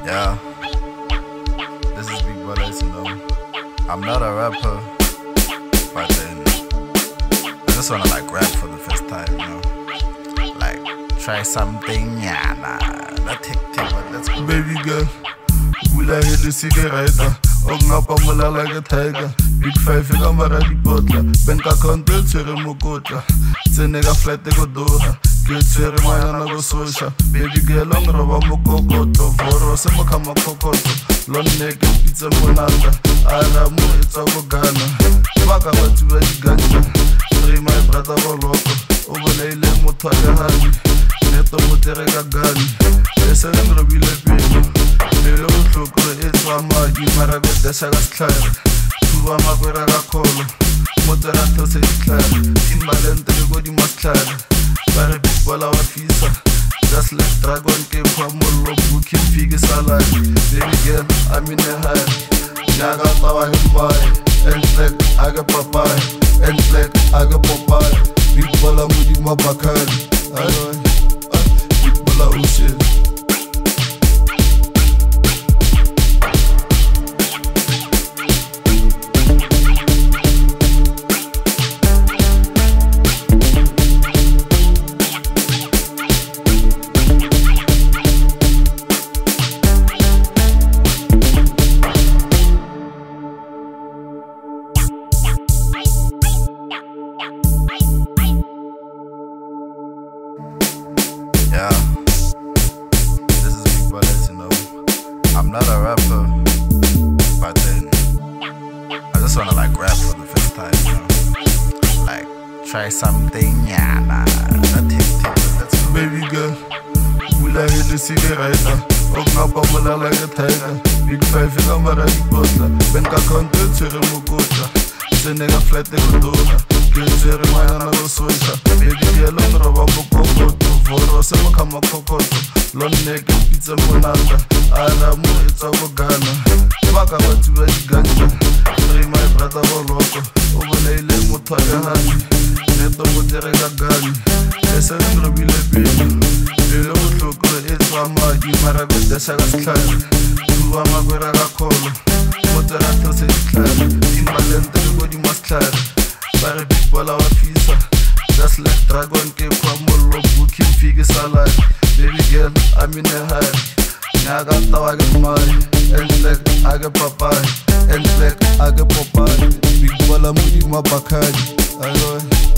Yeah, this is Big Brothers, I'm not a rapper, but then I just wanna rap for the first time, Like, try something, yeah, not tick, but let's go. Baby girl, will I hit the cigarette? Ongapa mola like a tiger. Big five ega mara di potla. Bank account del tswere mokotla. Tsenega flight go Doha. Ke tswere mayana go social. Baby girl ong roba mokokoto. Voro se mo kama kokoto. Lon neck pizza monanda. Ara mo etsa go Ghana. Baka batho ba di ganja. Free my brother go loko. O boleile motho ya hani. Neto motere ka gani. Ese le robile pelo. Lelo uhloko etswa madi mara go desha ka sihlare. Tuba makwera kakholo motsera those ditlhare. Timbaland le go di matlhare. Ba re big bola wa fisa. Just like dragon ke kwa mollo booking fig salad. Baby girl I'm in a high. Nyaga tawa himbai. And like I got papaya. And like I got papaya. Big bola mudi mabakari. Big bola ushil. Yeah, this is Big Brothers, I'm not a rapper, but then I just wanna rap for the first time, Like, try something, yeah, not tick, let's go. Baby girl, will I hit the cigarette? Ongapa mola like a tiger. Big five ega mara di potla. Bank account del tswere mokotla. Tsenega flight go Doha. Ke tswere mayana go social. Baby girl ong roba mokokoto. Voro se mo kama kokoto. Lon neck pizza monanda. Ara mo etsa go Ghana. Baka batho ba di ganja. Free my brother go loko. O boleile motho ya hani. Neto motere ka gani. Ese le robile pelo. Lelo uhloko etswa madi mara go desha ka sihlare. Tuba makwera kakholo motsera those ditlhare. Timbaland le go di matlhare. Ba re big bola wa fisa. Just like dragon ke kwa mollo booking fig salad. Baby girl I'm in a high. Nyaga tawa ke mai. And like I got papaya. And like I got papaya. Big bola mudi mabakari.